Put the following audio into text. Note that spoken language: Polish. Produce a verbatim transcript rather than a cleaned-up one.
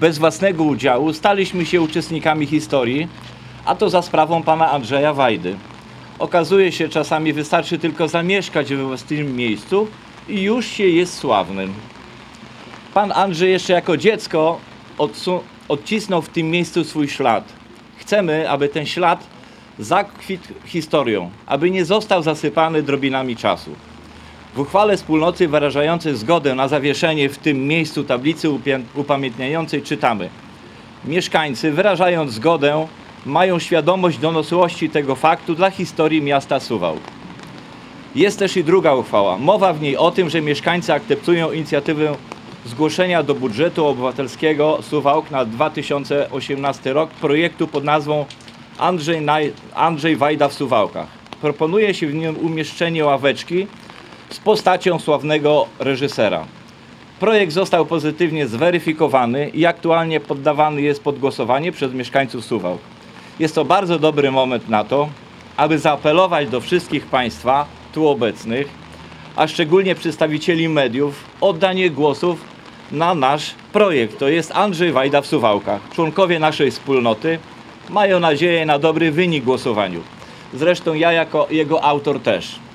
bez własnego udziału staliśmy się uczestnikami historii, a to za sprawą pana Andrzeja Wajdy. Okazuje się, czasami wystarczy tylko zamieszkać we własnym miejscu i już się jest sławnym. Pan Andrzej jeszcze jako dziecko odcisnął w tym miejscu swój ślad. Chcemy, aby ten ślad zakwitł historią, aby nie został zasypany drobinami czasu. W uchwale wspólnoty wyrażającej zgodę na zawieszenie w tym miejscu tablicy upamiętniającej czytamy: mieszkańcy, wyrażając zgodę, mają świadomość donosłości tego faktu dla historii miasta Suwałk. Jest też i druga uchwała. Mowa w niej o tym, że mieszkańcy akceptują inicjatywę zgłoszenia do budżetu obywatelskiego Suwałk na dwa tysiące osiemnasty rok projektu pod nazwą Andrzej, Naj... Andrzej Wajda w Suwałkach. Proponuje się w nim umieszczenie ławeczki z postacią sławnego reżysera. Projekt został pozytywnie zweryfikowany i aktualnie poddawany jest pod głosowanie przez mieszkańców Suwałk. Jest to bardzo dobry moment na to, aby zaapelować do wszystkich Państwa tu obecnych, a szczególnie przedstawicieli mediów, o oddanie głosów na nasz projekt. To jest Andrzej Wajda w Suwałkach. Członkowie naszej wspólnoty mają nadzieję na dobry wynik w głosowaniu. Zresztą ja jako jego autor też.